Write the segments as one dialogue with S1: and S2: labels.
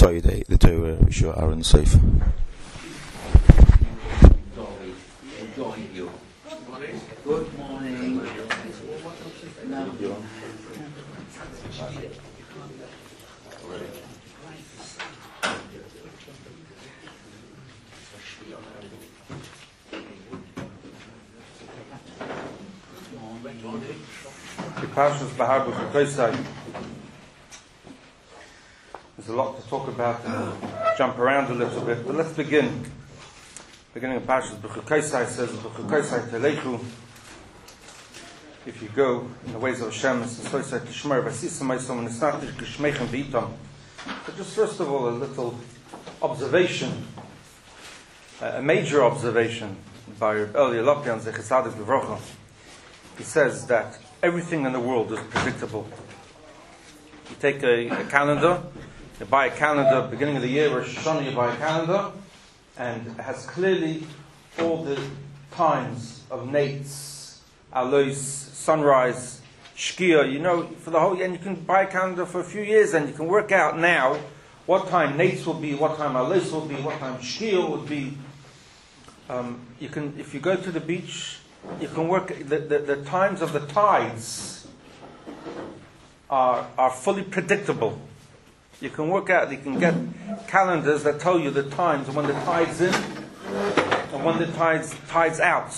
S1: start your day, the Torah, wish you Aaron safe.
S2: Good morning.
S3: The Parshas Bahar B'Chukosai. There's a lot to talk about and jump around a little bit, but let's begin. Beginning of Parshas B'Chukosai says, B'Chukosai Telechu. If you go in the ways of Hashem, it's Sosai Tishmer, V'Sisam Meisom, and it's not Gishmechem V'itam. But just first of all, a little observation, a major observation by Eli Lopian Zechesadik B'Vrocha. He says that everything in the world is predictable. You take a calendar, you buy a calendar, beginning of the year, Rosh Hashanah, you buy a calendar, and it has clearly all the times of nates, alois, sunrise, shkia, you know, for the whole year, and you can buy a calendar for a few years, and you can work out now what time nates will be, what time alois will be, what time shkia would be. You can, if you go to the beach, you can work, the times of the tides are fully predictable. You can work out, you can get calendars that tell you the times when the tide's in and when the tide's out.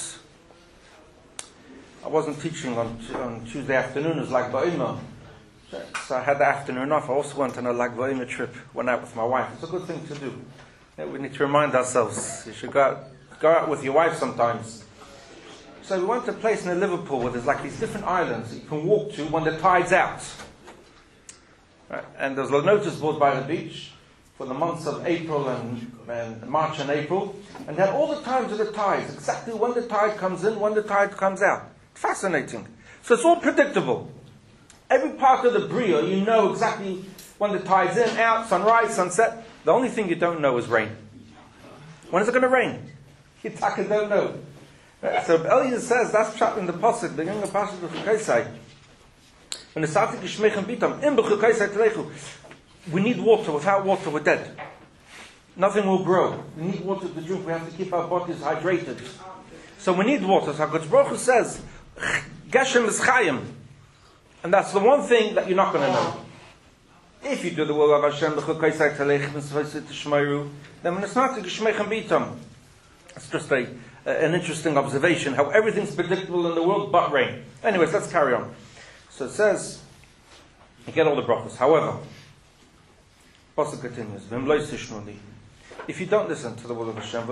S3: I wasn't teaching on Tuesday afternoon, it was Lag Ba'imah. So I had the afternoon off. I also went on a Lag Ba'imah trip, went out with my wife. It's a good thing to do. Yeah, we need to remind ourselves. You should go out with your wife sometimes. So we went to a place near Liverpool where there's like these different islands that you can walk to when the tide's out. Right? And there's a notice board by the beach for the months of April and March and April. And they had all the times of the tides, exactly when the tide comes in, when the tide comes out. Fascinating. So it's all predictable. Every part of the Bria, you know exactly when the tide's in, out, sunrise, sunset. The only thing you don't know is rain. When is it going to rain? You don't know. So Eliezer says that's pshat in the pasuk, beginning of Parshas B'Chukosai. When the Satik Gishmechem Bitam, in B'Chukosai Telechu, we need water. Without water, we're dead. Nothing will grow. We need water to drink. We have to keep our bodies hydrated. So we need water. So HaKadosh Baruch Hu says, Geshem is Chayim, and that's the one thing that you're not going to know. If you do the will of Hashem, B'Chukosai Telechu, B'Svosei Tishmeru, then when it's not Gishmechem Bitam, it's just an interesting observation, how everything's predictable in the world but rain. Anyways, let's carry on. So it says, you get all the brachos. However, Pasuk continues, if you don't listen to the will of Hashem,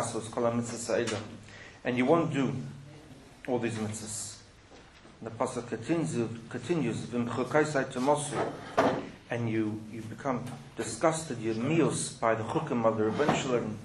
S3: and you won't do all these mitzvahs, the Pasuk continues, and you become disgusted, you're mios by the chukim of the Rebbeinu Shalom,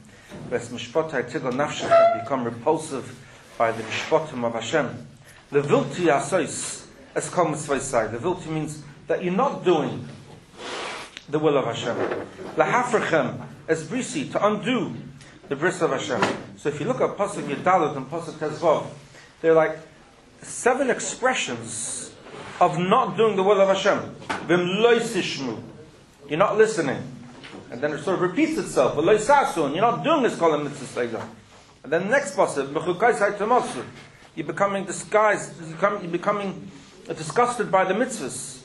S3: become repulsive by the mishpatim of Hashem. The vilti asois as comes the vilti means that you're not doing the will of Hashem. Lahafrechem as brisi, to undo the bris of Hashem. So if you look at Pasuk Yadalut and Pasuk Tezvav, they're like 7 expressions of not doing the will of Hashem. Vim lo sishmu, you're not listening. And then it sort of repeats itself. You're not doing this kol mitzvah. And then the next pasuk, you're becoming disguised. You're becoming disgusted by the mitzvahs.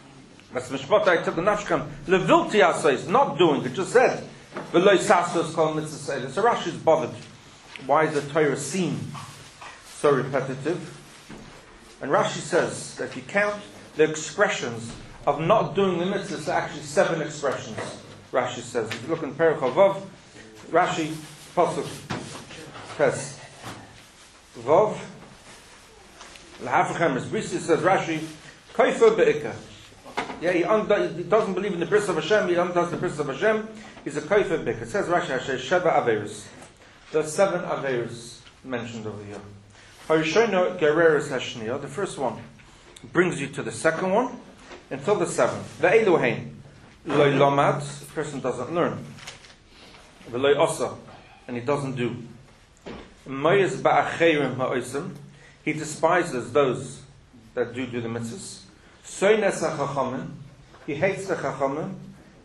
S3: Not doing. It just said so Rashi is bothered. Why is the Torah seem so repetitive? And Rashi says that if you count the expressions of not doing the mitzvahs, there are actually 7 expressions. Rashi says, if you look in Perek Vav, Rashi, Pasuk, says, Vav, L'hafrechem is Brisi, says Rashi, Koifer be'ikah. Yeah, he doesn't believe in the bris of Hashem, he undoes the bris of Hashem, he's a Koifer be'ikah. It says Rashi, Hashem, Sheva Averis. There are 7 Averis mentioned over here. Harishono Gereres Hashniya, the first one brings you to the second one, until the 7th. Ve'eluhein. Loy lomad, the person doesn't learn. Ve'loy osa, and he doesn't do. Moyes ba'acherim ha'osim, he despises those that do the mitzvahs. Soynes ha'chachamim, he hates the chachamim.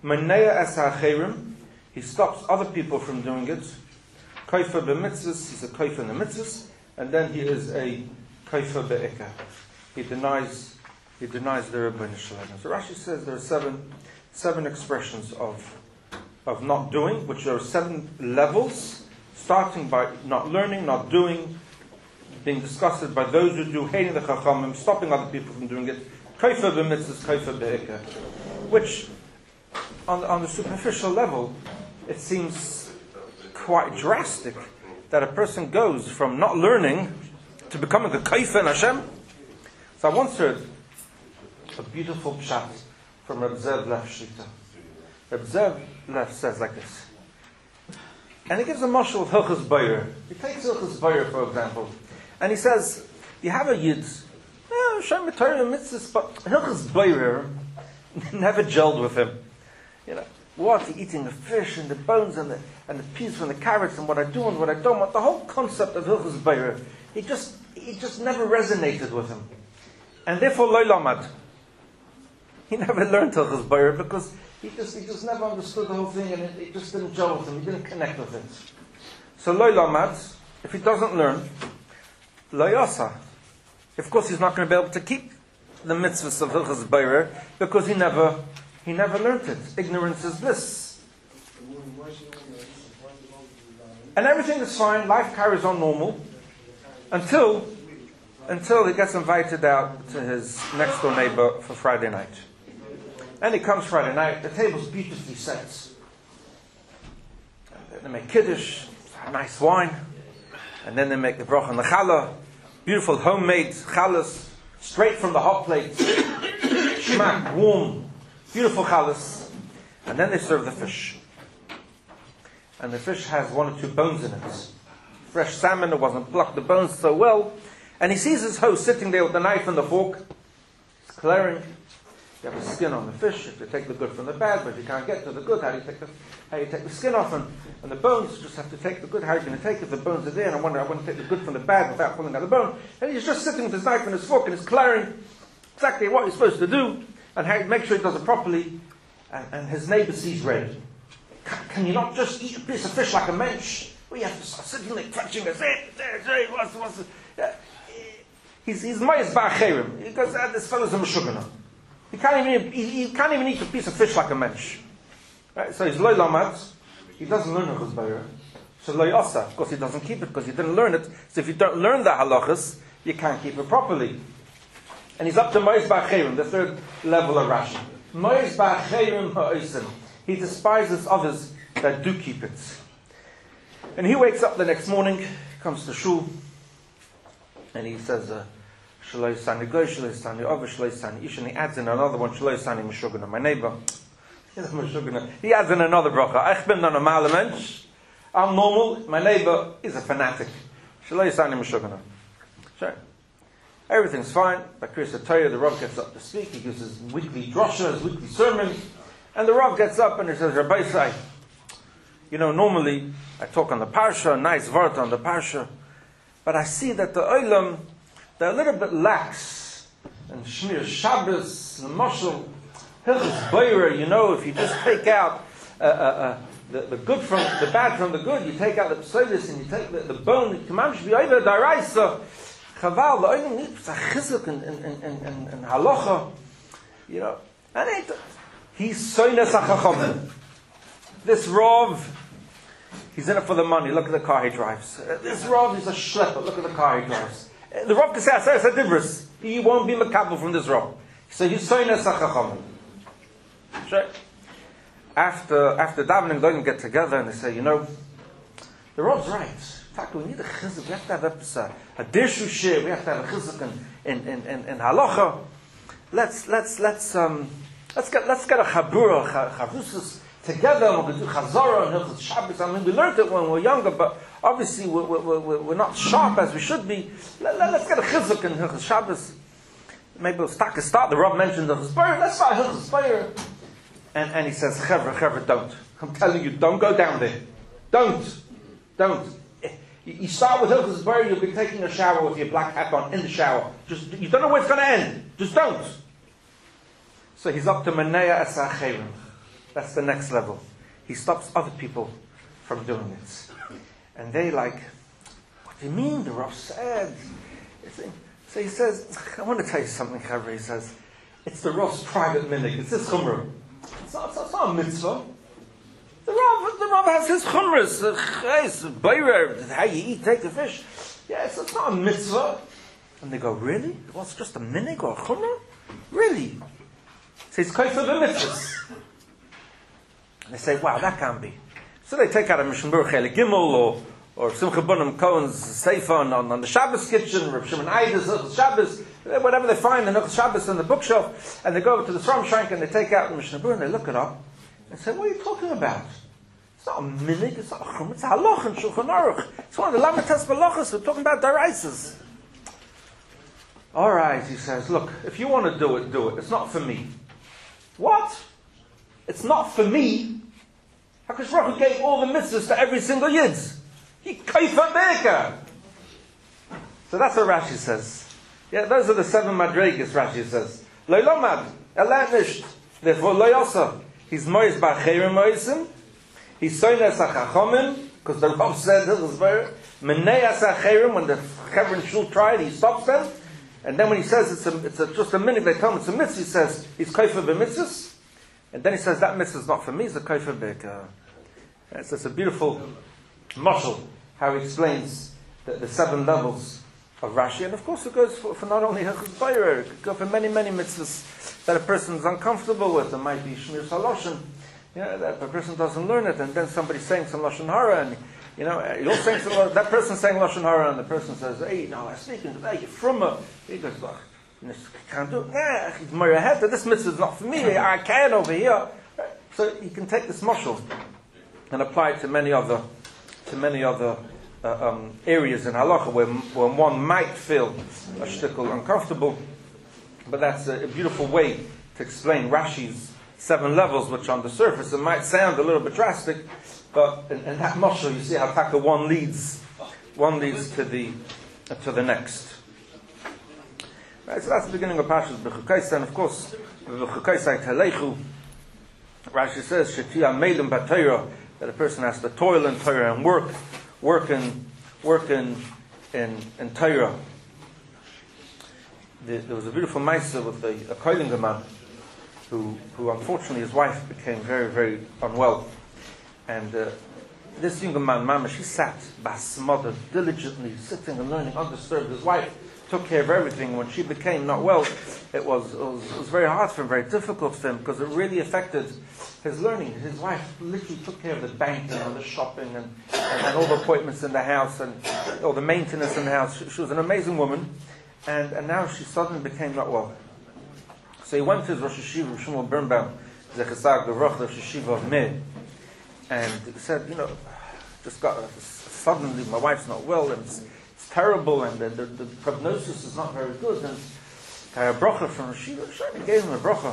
S3: Manea es ha'acherim, he stops other people from doing it. Kaifa b'mitzvahs, he's a kaifa in the mitzvahs, and then he is a kaifa be'ikah. He denies the Rebbeinu Shalom. So Rashi says there are seven expressions of not doing, which are 7 levels, starting by not learning, not doing, being disgusted by those who do, hating the chachamim, stopping other people from doing it. Kaifa b'mitzvahs, kaifa be'ikah. Which, on the superficial level, it seems quite drastic that a person goes from not learning to becoming a kaifa in Hashem. So I once heard a beautiful pshat from Reb Zev Lev Shlita. Reb Zev Lev says like this, and he gives a mashal of Hilchos Boyer. He takes Hilchos Boyer, for example, and he says, you have a yid, Hashem Torah mitzvahs, but Hilchos Boyer never gelled with him. What, eating the fish and the bones and the peas from the carrots and what I do and what I don't want. The whole concept of Hilchos Boyer, it just never resonated with him. And therefore, Lo Lamad. He never learned Hilchos Boyer because he just never understood the whole thing and it just didn't gel with him. He didn't connect with it. So Lo Lamad, if he doesn't learn, Lo Yasa. Of course, he's not going to be able to keep the mitzvahs of Hilchos Boyer because he never learned it. Ignorance is bliss. And everything is fine. Life carries on normal until he gets invited out to his next door neighbor for Friday night. And he comes Friday night. The table's beautifully set. They make kiddush, nice wine, and then they make the bracha and the challah, beautiful homemade challahs, straight from the hot plate, shmak, warm, beautiful challahs, and then they serve the fish. And the fish has 1 or 2 bones in it. Fresh salmon, it wasn't plucked the bones so well. And he sees his host sitting there with the knife and the fork. He's clearing. You have a skin on the fish, if you take the good from the bad, but if you can't get to the good, how do you take the skin off? And the bones, you just have to take the good. How are you going to take it? The bones are there, and I want to take the good from the bad without pulling out the bone. And he's just sitting with his knife and his fork, and he's clearing exactly what he's supposed to do, and how to make sure he does it properly. And his neighbor sees red. Can you not just eat a piece of fish like a mensch? Well, you have to start sitting there crunching his head. What's He's Mayas Ba'acherim. He goes, this fellow's a Meshugana. He can't even eat a piece of fish like a mensch. Right? So he's Lo Lamad. He doesn't learn Hilchos Boyer. So Lo Yasa. Of course he doesn't keep it because he didn't learn it. So if you don't learn the halachas, you can't keep it properly. And he's up to Mayas Ba'acherim, the 3rd level of Rashi. Mayas Ba'acherim ha'osim. He despises others that do keep it. And he wakes up the next morning, comes to shul, and he says, Shaloi Sani Goy, Shaloi Sani Over, Shaloi Sani Ish, and he adds in another one, Shaloi Sani Meshugana, my neighbor. He adds in another bracha, Ich bin a normaler Mensch, I'm normal, my neighbor is a fanatic. Shaloi Sani Meshugana. Sure. Everything's fine. By Kriyas HaTorah, the Rav gets up to speak, he gives his weekly drosha, his weekly sermon, and the Rav gets up and he says, Rabbi Sai, normally I talk on the Parsha, nice word on the Parsha, but I see that the Olam, they're a little bit lax. And Shmir Shabbos, the Mashal, Hilchos Boyer, if you just take out the good from the bad from the good, you take out the psolis and you take the bone, the Kamam should be over the Daraisa. Chaval, the Olam needs a chizuk and halacha. And he's soines hachacham. This Rav, he's in it for the money. Look at the car he drives. This Rav is a schlepper. Look at the car he drives. The Rav can say, Divris. He won't be makabel from this Rav. So he's soines hachacham. Sure. After davening, they get together and they say, the Rav's right. In fact, we need a chizuk. We have to have a dirshu shir. We have to have a chizuk in halacha. Let's get a chabura, chavusas together. We're going to do chazara and Hilchos Shabbos. I mean, we learned it when we were younger, but obviously we're not sharp as we should be. Let's get a chizuk in Hilchos Shabbos. Maybe we'll start. The Rav mentioned the Hilchos Boyer. Let's start Hilchos Boyer. And he says, Chevra, don't. I'm telling you, don't go down there. Don't. You start with Hilchos Boyer, you'll be taking a shower with your black hat on in the shower. You don't know where it's going to end. Just don't. So he's up to Manea es ha'acherim. That's the next level. He stops other people from doing it. And they like, what do you mean? The Rav said. So he says, I want to tell you something, Chavre. He says, it's the Rav's private minhag. It's his chumrah. It's not a mitzvah. The Rav has his chumras. How you eat, take the fish. Yeah, it's not a mitzvah. And they go, really? Well, it's just a minhag or a chumrah? Really? So it's kaifa b'mitzvahs. And they say, wow, that can't be. So they take out a Mishnah Berurah Chelik Gimel or Simcha Bunim Cohen's Sefer on the Shabbos kitchen, Reb Shimon Eider's Shabbos, whatever they find in the Shabbos on the bookshelf, and they go over to the Sram Shank and they take out the Mishnah Berurah and they look it up and say, what are you talking about? It's not a minhag, it's not a chum, it's a halach in Shulchan Aruch. It's one of the Lamates Balachas, we're talking about Daraisas. All right, he says, look, if you want to do it, do it. It's not for me. What? It's not for me? HaKadosh Baruch Hu gave all the mitzvahs to every single yid. He kaifa be'eka. So that's what Rashi says. Yeah, those are the 7 madregas, Rashi says. Lo lomad, ela nisht. Therefore, lo yosa. He's mois ba'cherim moisim. He's soines ha'chachomim. Because the Rav said, this is very, meneas ha'cherim, when the Chevron Shul tried, he stops them. And then when he says it's just a minute, they tell him it's a mitzvah, he says, he's kaifa be'mitzvahs. And then he says, that mitzvah is not for me, it's a kaifa be'eka. It's a beautiful mashal, how he explains the 7 levels of Rashi. And of course it goes for not only Hilchos Beirer, it could go for many, many mitzvahs that a person is uncomfortable with. It might be Shmir Saloshin, that a person doesn't learn it, and then somebody's saying some Lashon Hara, and you're saying some, that person's saying Lashon Hara, and the person says, hey, no, I'm speaking to that, you're from a, he goes, look, can't do it. He's Moiraheta. This mitzvah is not for me. I can over here. So you can take this mashal and apply it to many other areas in halacha where one might feel a shtickle uncomfortable. But that's a beautiful way to explain Rashi's 7 levels, which on the surface it might sound a little bit drastic, but in that mashal you see how taka one leads to the next. Right, so that's the beginning of Parshas B'chukaisa, and of course, B'chukaisa Talechu, Rashi says, Shetia Meilim B'Torah, that a person has to toil in Torah and work in Torah. There was a beautiful Maisa with a Koilinger man, who unfortunately his wife became very, very unwell. And this younger man, Mama, she sat basmada, diligently sitting and learning, undisturbed. His wife took care of everything. When she became not well, it was very hard for him, very difficult for him, because it really affected his learning. His wife literally took care of the banking and the shopping and all the appointments in the house and all the maintenance in the house. She was an amazing woman, and now she suddenly became not well. So he went to his Rosh Hashiva, Shmuel Birnbaum, Zechesag, the Rosh Hashiva of Meir, and he said, just got suddenly my wife's not well, and it's terrible, and the prognosis is not very good, and a bracha from Rashiva. Sure, he gave him a bracha.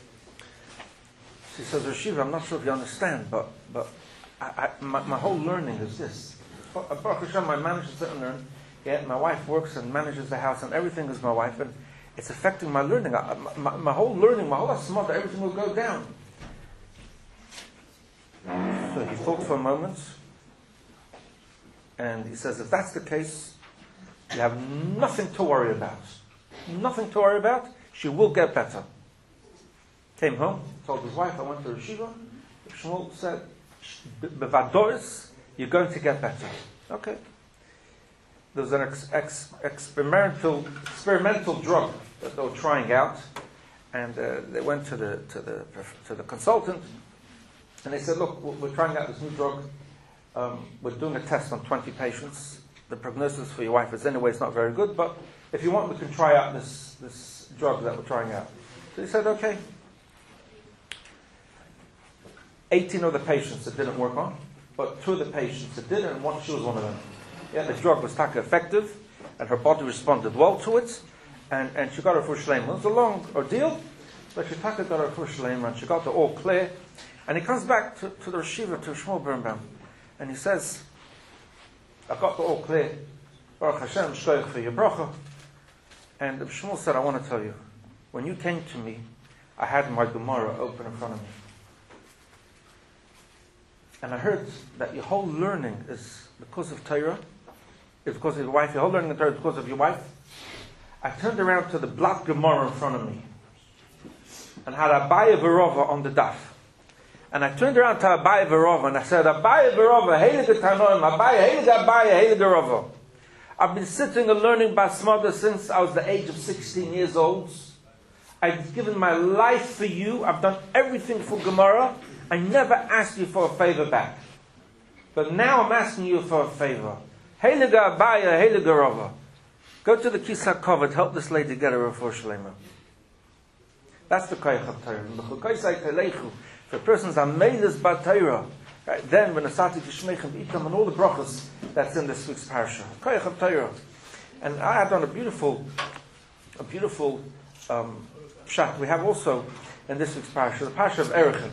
S3: She says, Rashiva, I'm not sure if you understand, but my whole learning is this. Baruch Hashem, I manage to sit and learn. Yeah, my wife works and manages the house, and everything is my wife, and it's affecting my learning. My whole learning, my whole asmata, everything will go down. So he thought for a moment, and he says, if that's the case, you have nothing to worry about. Nothing to worry about. She will get better. Came home, told his wife, I went to Yeshiva. Shmuel said, Bevadoris, you're going to get better. Okay. There was an experimental drug that they were trying out, and they went to the consultant, and they said, look, we're trying out this new drug. We're doing a test on 20 patients. The prognosis for your wife is anyway, it's not very good, but if you want, we can try out this drug that we're trying out. So he said, okay. 18 of the patients it didn't work on, but 2 of the patients it did, and she was one of them. Yeah, the drug was taka effective, and her body responded well to it, and she got her first shleima. It was a long ordeal, but she got her first shleima, and she got the all clear. And he comes back to the Rashiva, to Shmuel Birnbaum, and he says, I got the all clear. Baruch Hashem, shloich for your bracha. And Shmuel said, I want to tell you, when you came to me, I had my Gemara open in front of me. and I heard that your whole learning is because of Torah, it's because of your wife, your whole learning of Torah is because of your wife. I turned around to the black Gemara in front of me and had Abaye Verova on the daf. And I turned around to Abaye Verova and I said, Abaye Verova, Heilige Tanoim, Abaye, Heilige Abaye, Heilige Verova. I've been sitting and learning Basmada since I was the age of 16 years old. I've given my life for you. I've done everything for Gemara. I never asked you for a favor back. But now I'm asking you for a favor. Heilige Abaye, Heilige Verova. Go to the Kisah Kovet, help this lady get a refuah shlema. That's the koyach of Torah. If a person's amelis b'Torah, right, then when asati tishmeichem itam and all the brachos that's in this week's parasha, koyach of Torah. And I had done a beautiful pshat. We have also in this week's parasha the parasha of Erechim.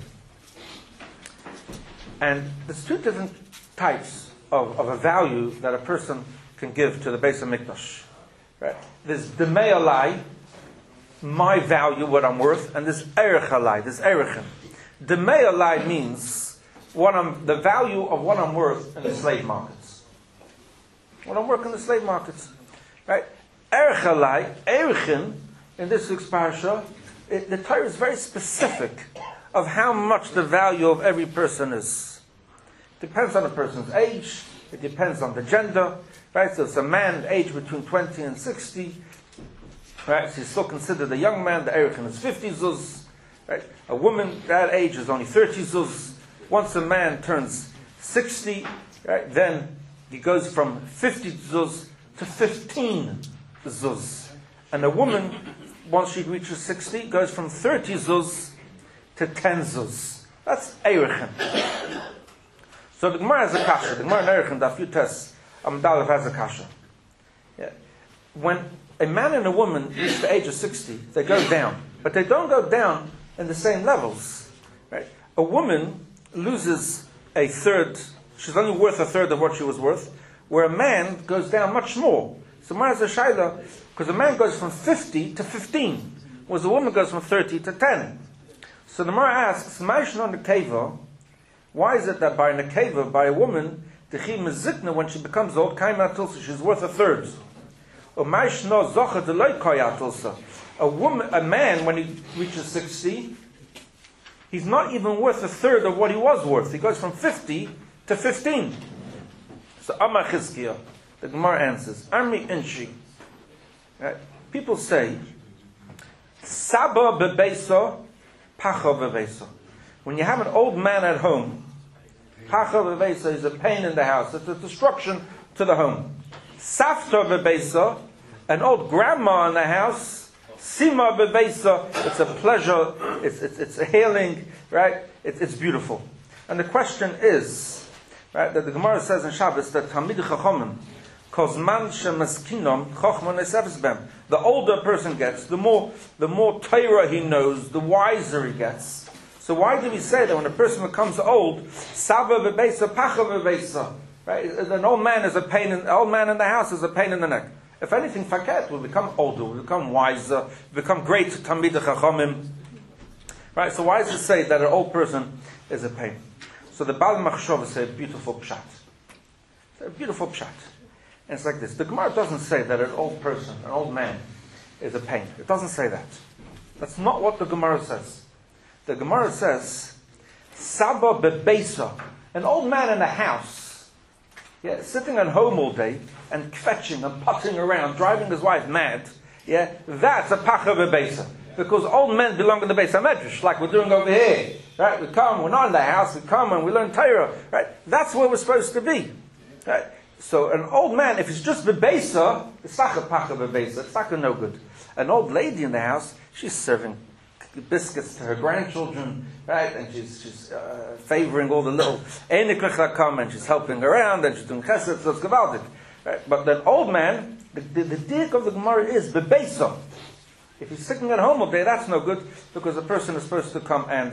S3: And there's two different types of a value that a person can give to the Beis HaMikdash. Right? There's Demei Alai, my value, what I'm worth, and there's Erech Alai, there's Erechim. Demei Alai means the value of what I'm worth in the slave markets. What I'm worth in the slave markets. Right? Erech Alai, Erechim, in this week's parasha, the Torah is very specific of how much the value of every person is. It depends on the person's age, it depends on the gender. Right, so it's a man aged between 20 and 60. Right, so he's still considered a young man. The Erechim is 50 zuz. Right, a woman that age is only 30 zuz. Once a man turns 60, right, then he goes from 50 zuz to 15 zuz. And a woman, once she reaches 60, goes from 30 zuz to 10 zuz. That's Erechim. So the Gemara has a kasha. The Gemara in Erechim, the few tests. Amdalav has a kasha. Yeah. When a man and a woman reach the age of 60, they go down. But they don't go down in the same levels. Right? A woman loses a third, she's only worth a third of what she was worth, where a man goes down much more. So Mara's a shaila, because a man goes from 50 to 15, whereas a woman goes from 30 to 10. So the Mara asks, Ma'ishno nekeva, why is it that by a nekeva, by a woman, when she becomes old, she's worth a third. A man, when he reaches 60, he's not even worth a third of what he was worth. He goes from 50 to 15. So Amar Chizkiah, the Gemara answers, Amri Inshi. Right? People say, Saba bebeisa, pacha bebeisa. When you have an old man at home, Pacha b'beisa is a pain in the house. It's a destruction to the home. Safta b'beisa, an old grandma in the house. Sima b'beisa, it's a pleasure. It's a healing, right? It's beautiful. And the question is, right, that the Gemara says in Shabbos that Talmid Chachomim, Kozman shemaskinom chochma nesefes bem. The older a person gets, the more Torah he knows, the wiser he gets. So why do we say that when a person becomes old, Saba bebeisa, Pacha bebeisa, right? An old man is old man in the house is a pain in the neck. If anything, Faket will become older, will become wiser, become great Talmid Chachomim. Right? So why does it say that an old person is a pain? So the Bal Machshava say a beautiful pshat. It's a beautiful pshat. And it's like this. The Gemara doesn't say that an old person, an old man, is a pain. It doesn't say that. That's not what the Gemara says. The Gemara says, Saba bebeisa, an old man in a house, yeah, sitting at home all day and fetching and putting around, driving his wife mad, yeah, that's a pacha bebeisa. Because old men belong in the Beis HaMedrash, like we're doing over here. Right? We come, we're not in the house, we come and we learn Torah. Right? That's where we're supposed to be. Right? So an old man, if it's just bebeisa, it's like a pacha bebeisa, it's like a no good. An old lady in the house, she's serving biscuits to her grandchildren, right? And she's favoring all the little einiklech that come, and she's helping around, and she's doing chesed, so it's gewaldig. Right? But the old man, the dik of the Gemara is bebeisa. If he's sitting at home all day, that's no good, because the person is supposed to come and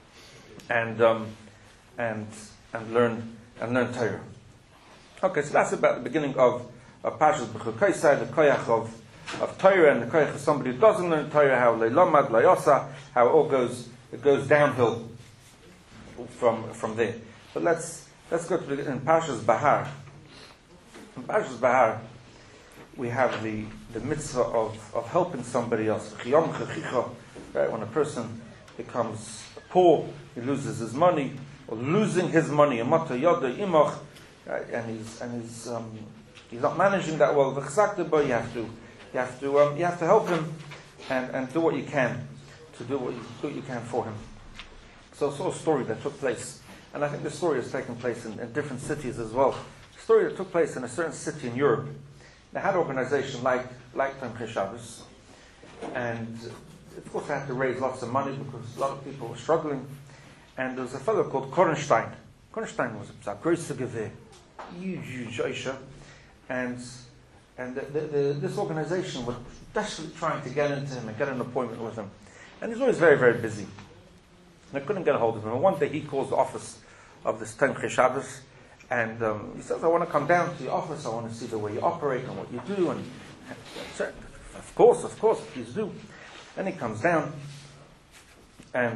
S3: learn Torah. Okay, so that's about the beginning of Parshas B'chukoisai, the koyach of Torah, and the koyach of somebody who doesn't learn Torah, how leilomad, layosa, how it all goes downhill from there. But let's go to in Parshas Bahar. In Parshas Bahar, we have the mitzvah of helping somebody else. Right? When a person becomes poor, he loses his money, or losing his money, right? And he's not managing that well. But you have to help him and do what you can to do what you can for him. So I saw a story that took place, and I think the story has taken place in different cities as well. A story that took place in a certain city in Europe. They had an organization like Tomchei Shabbos, and of course they had to raise lots of money because a lot of people were struggling. And there was a fellow called Kornstein. Kornstein was a großer Gewehr, huge Oisha, and this organization was desperately trying to get into him and get an appointment with him. And he's always very, very busy. And I couldn't get a hold of him. And one day he calls the office of this Tomchei Shabbos, and he says, I want to come down to your office, I want to see the way you operate and what you do. And of course, please do. Then he comes down, and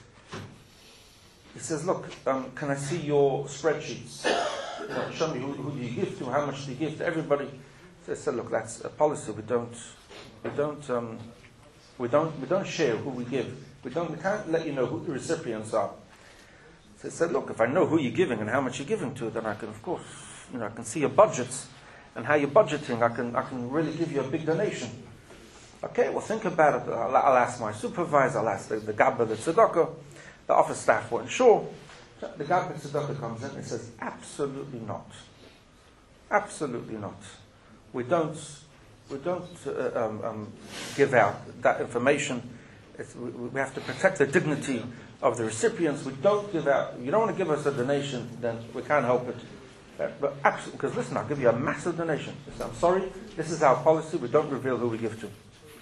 S3: he says, look, can I see your spreadsheets? Show me who do you give to, how much do you give to everybody. So I said, look, that's a policy. We don't share who we give. We can't let you know who the recipients are. So I said, look, if I know who you're giving and how much you're giving to, then I can, of course, I can see your budgets and how you're budgeting. I can really give you a big donation. Okay, well, think about it. I'll ask my supervisor. I'll ask the Gabba, the Tzedakah. The office staff weren't sure. The Gabba Tzedakah comes in and says, absolutely not. Absolutely not. We don't give out that information. We have to protect the dignity of the recipients. We don't give out. If you don't want to give us a donation, then we can't help it. But absolutely, because listen, I'll give you a massive donation. I'm sorry, this is our policy. We don't reveal who we give to.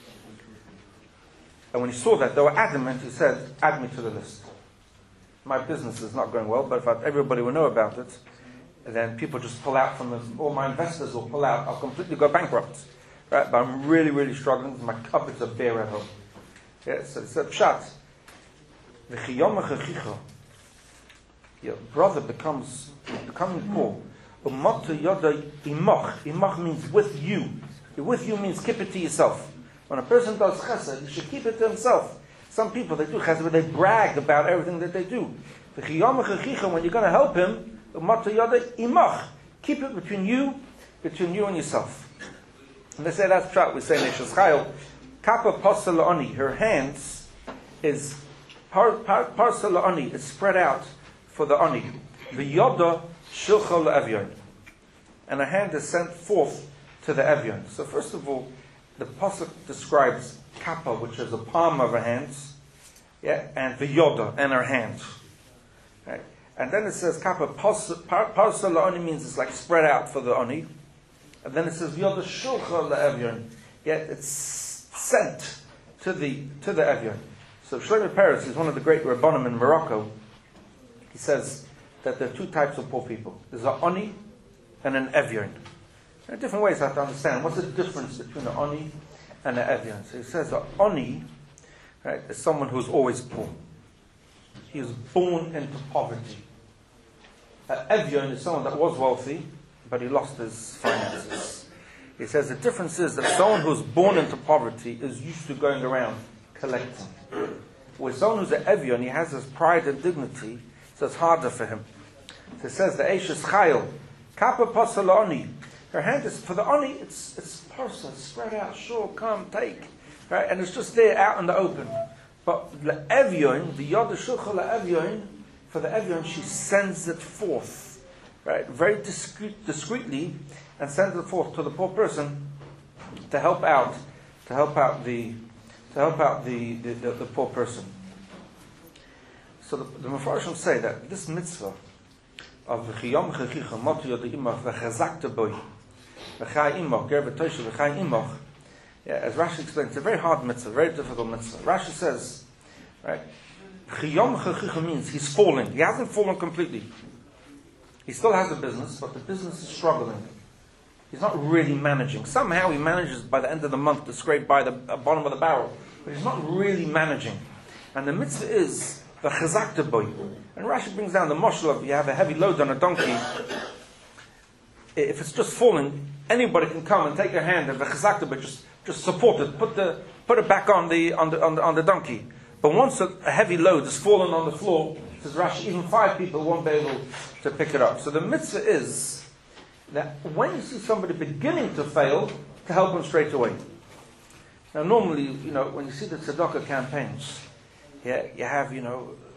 S3: And when he saw that, they were adamant. He said, add me to the list. My business is not going well, but if everybody will know about it, then people just pull out from them. All my investors will pull out. I'll completely go bankrupt. Right? But I'm really, really struggling. My cupboards are bare at home. Yeah, so it's a pshat. Your brother becoming poor. Imach means with you. With you means keep it to yourself. When a person does chesed, he should keep it to himself. Some people, they do chesed, but they brag about everything that they do. When you're going to help him, keep it between you and yourself. And they say that's pshat. We say Neshus Chayil, Kappa Parsa La'ani, her hands is Parsa La'ani, is spread out for the Ani. V'yoda Shilcha La'evyon. And her hand is sent forth to the Evyon. So first of all, the pasuk describes Kappa, which is the palm of her hands, and V'yoda, and her hand. Right? And then it says Kappa Parsa La'ani means it's like spread out for the Ani. And then it says V'yoda Shilcha La'evyon. Yet it's sent to the Evyon. So Shlomo Peretz is one of the great Rabbanim in Morocco. He says that there are two types of poor people. There's an Ani and an Evyon. There are different ways I have to understand. What's the difference between an Ani and an Evyon? So he says an Ani, right, is someone who's always poor. He was born into poverty. An Evyon is someone that was wealthy, but he lost his finances. He says the difference is that someone who's born into poverty is used to going around collecting. With someone who's an Evyon, he has his pride and dignity, so it's harder for him. So it says the Eishes Chayil, Kappa Parsa La'ani. Her hand is, for the Ani, it's parsa, spread out, sure, come, take. Right? And it's just there out in the open. But the Evyon, the Yoda Shulcha La'evyon, for the Evyon, she sends it forth. Right? Very discreetly, and sends it forth to the poor person to help out the poor person. So the Mefarshim say that this mitzvah of v'chiyom chechicha matu yod imach v'chazakta boy v'chai imach ger v'toyshe v'chai imach. Yeah, as Rashi explains, it's a very hard mitzvah, very difficult mitzvah. Rashi says, right, v'chiyom chechicha means he's falling. He hasn't fallen completely. He still has a business, but the business is struggling. He's not really managing. Somehow he manages by the end of the month to scrape by the bottom of the barrel, but he's not really managing. And the mitzvah is the chazakta boy. And Rashi brings down the mashal of you have a heavy load on a donkey. If it's just falling, anybody can come and take your hand and the chazakta boy just support it, put it back on the donkey. But once a heavy load is fallen on the floor, says Rashi, even 5 people won't be able to pick it up. So the mitzvah is that when you see somebody beginning to fail, to help them straight away. Now normally, when you see the tzedakah campaigns, you have, the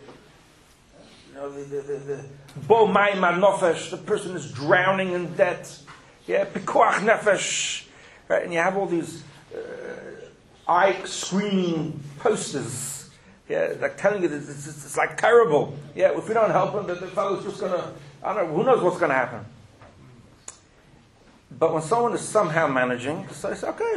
S3: bo ma'imad nofesh, the person is drowning in debt. Pikuach nefesh, right? And you have all these eye-screaming posters, like telling you that it's like terrible. If we don't help him, the fellow's just going to, who knows what's going to happen. But when someone is somehow managing, so say, okay,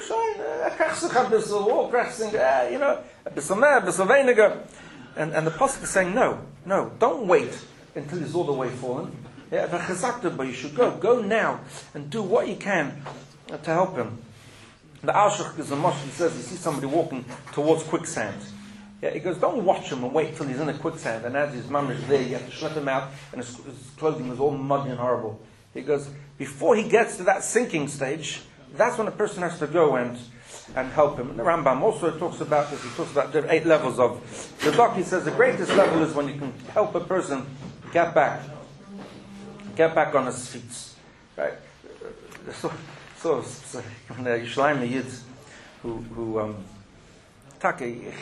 S3: and the pasuk is saying, no, don't wait until he's all the way fallen. But you should go now and do what you can to help him. The Ashach is a moshe, he says, you see somebody walking towards quicksand. He goes, don't watch him and wait till he's in the quicksand, and as his mum is there, you have to schlep him out, and his clothing is all muddy and horrible. He goes, before he gets to that sinking stage, that's when a person has to go and help him. And the Rambam also talks about this. He talks about the 8 levels of tzedakah. He says the greatest level is when you can help a person get back on his feet. Right? So Yishleim Yid, who Taki,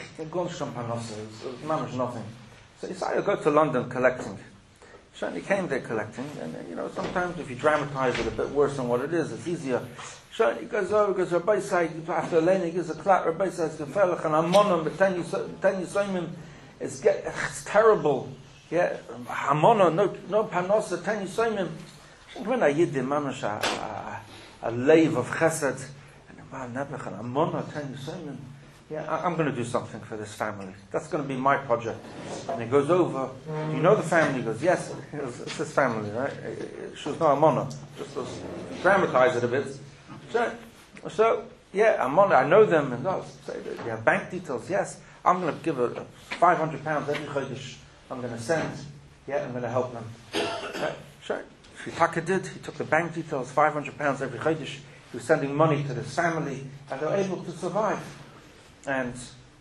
S3: nothing. So Yisrael go to London collecting. He came there collecting, and sometimes if you dramatize it a bit worse than what it is, it's easier. He goes over, goes Rabbi Say, after Elena, he gives a clat, Rabbi says, Gefelach, and Amonam, but 10 Yisraelim, it's terrible. Hamona, no panosa, 10 Yisraelim. When I yid the mamash, a lave of chesed, and Amona, 10 Yisraelim. I'm going to do something for this family. That's going to be my project. And he goes over. Do you know the family? He goes, yes, it's his family, right? She was no Amona. Just to dramatize it a bit. So Amona, I know them. And you have bank details. Yes, I'm going to give her £500 every chodesh. I'm going to send. I'm going to help them. Sure. Shitaka did. He took the bank details, £500 every chodesh. He was sending money to this family, and they were able to survive. And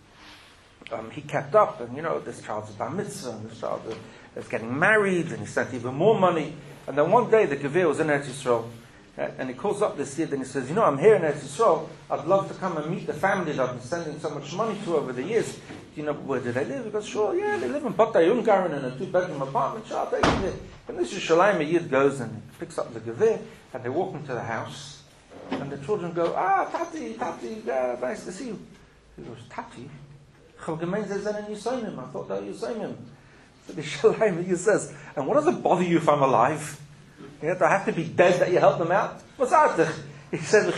S3: he kept up, and this child's a bar mitzvah, and this child is getting married, and he sent even more money. And then one day the Gevir was in Eretz Yisrael, and he calls up this Yid and he says, I'm here in Eretz Yisrael, I'd love to come and meet the family that I've been sending so much money to over the years. Do you know where do they live? He goes, sure, they live in Batay Ungaran in a 2-bedroom apartment. Sure, I'll take you there. And this is Shalayim, a Yid goes and picks up the Gevir, and they walk into the house, and the children go, Tati, nice to see you. He goes, Tati, I thought that you saw him. So the Shalayim, he says, and what does it bother you if I'm alive? Do I have to be dead that you help them out? What's that? He says,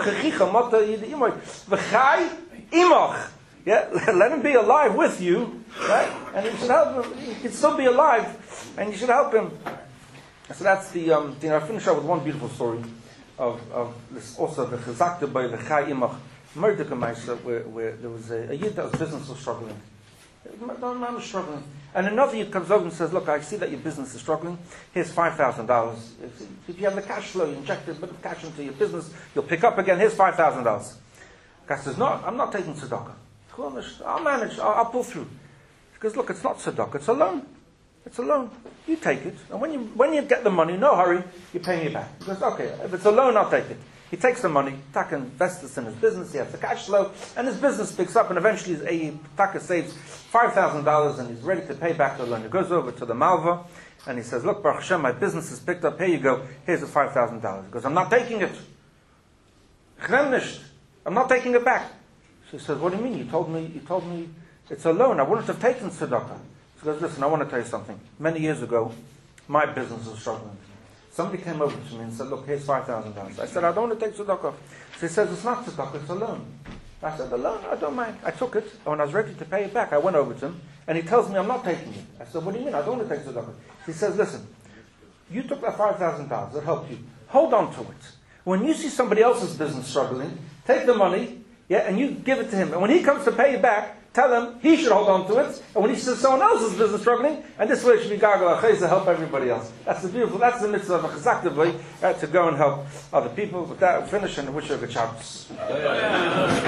S3: let him be alive with you, right? And you should help him. He can still be alive, and you should help him. So that's the, I finish up with one beautiful story of this, also the Chazakta by the Chai Imach. Mordechai Meister, where there was a Yid that was business was struggling. The man was struggling. And another Yid comes over and says, look, I see that your business is struggling. Here's $5,000. If you have the cash flow, you inject a bit of cash into your business, you'll pick up again. Here's $5,000. The guy says, no, I'm not taking tzedakah. I'll manage. I'll pull through. He goes, look, it's not tzedakah. It's a loan. It's a loan. You take it. And when you get the money, no hurry, you pay me back. He goes, okay, if it's a loan, I'll take it. He takes the money, Taka invests this in his business, he has the cash flow, and his business picks up, and eventually Taka saves $5,000 and he's ready to pay back the loan. He goes over to the Malva, and he says, look, Baruch Hashem, my business is picked up, here you go, here's the $5,000. He goes, I'm not taking it. I'm not taking it back. She says, what do you mean? You told me it's a loan. I wouldn't have taken tzedakah. She goes, listen, I want to tell you something. Many years ago, my business was struggling. Somebody came over to me and said, look, here's $5,000. I said, I don't want to take tzedakah. So he says, it's not tzedakah, it's a loan. I said, the loan, I don't mind. I took it, and when I was ready to pay it back, I went over to him, and he tells me I'm not taking it. I said, what do you mean? I don't want to take tzedakah. He says, listen, you took that $5,000, that helped you. Hold on to it. When you see somebody else's business struggling, take the money, and you give it to him. And when he comes to pay you back, tell him he should hold on to it, and when he sees someone else's business struggling, and this way it should be gargal achayza, help everybody else. That's the mitzvah of a chazak to go and help other people. With that, we'll finish and wish you a good Shabbos.